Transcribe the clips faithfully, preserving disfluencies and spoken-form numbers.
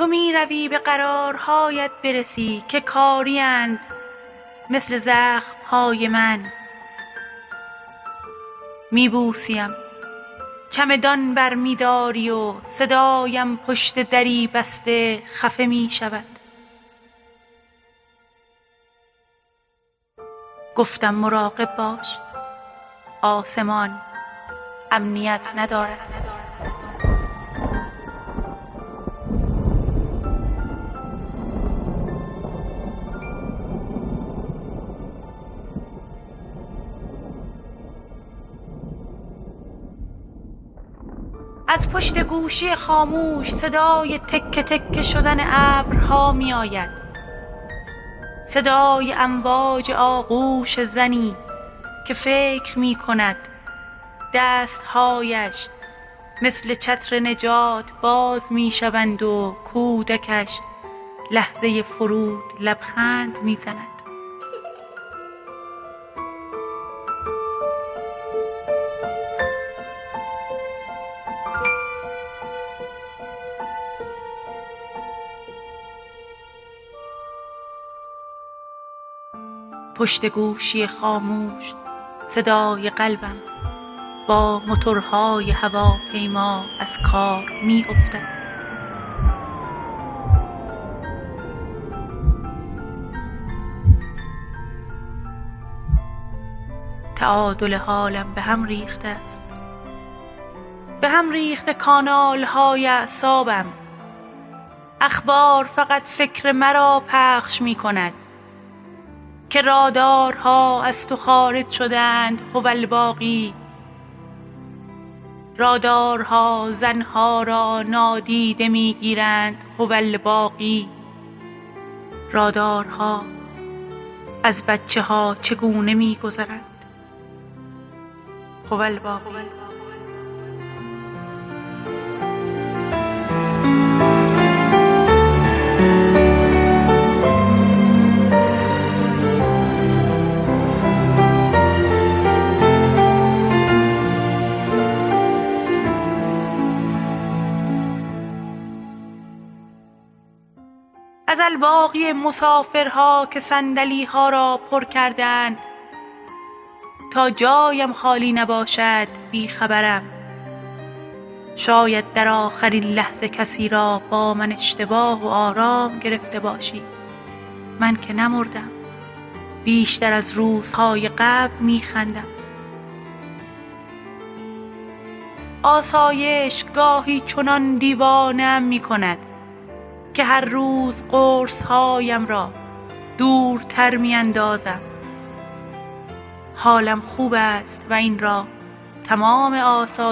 تو می روی به قرارهایت برسی که کاری‌اند مثل زخم‌های من. می بوسیم چمدان بر می داری و صدایم پشت دری بسته خفه می شود. گفتم مراقب باش، آسمان امنیت ندارد. از پشت گوشی خاموش صدای تکه تکه شدن ابرها می آید. صدای امواج آغوش زنی که فکر می کند دستهایش مثل چتر نجات باز می شوند و کودکش لحظه فرود لبخند می زند. پشت گوشی خاموش صدای قلبم با موتورهای هواپیما از کار می افتد. تعادل حالم به هم ریخته است. به هم ریخته کانال های اعصابم. اخبار فقط فکر مرا پخش می کند که رادارها از تو خارج شدند هوالباقی. رادارها زنها را نادیده می گیرند هوالباقی. رادارها از بچه ها چگونه می گذرند هوالباقی. از الباقی مسافرها که صندلی ها را پر کردند تا جایم خالی نباشد بی خبرم. شاید در آخرین لحظه کسی را با من اشتباه و آرام گرفته باشی. من که نمردم، بیشتر از روزهای قبل می خندم. آسایش گاهی چنان دیوانه‌ام می کند که هر روز قرص هایم را دورتر می اندازم. حالم خوب است و این را تمام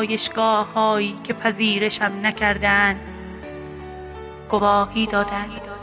آسایشگاه هایی که پذیرشم نکردند گواهی دادند.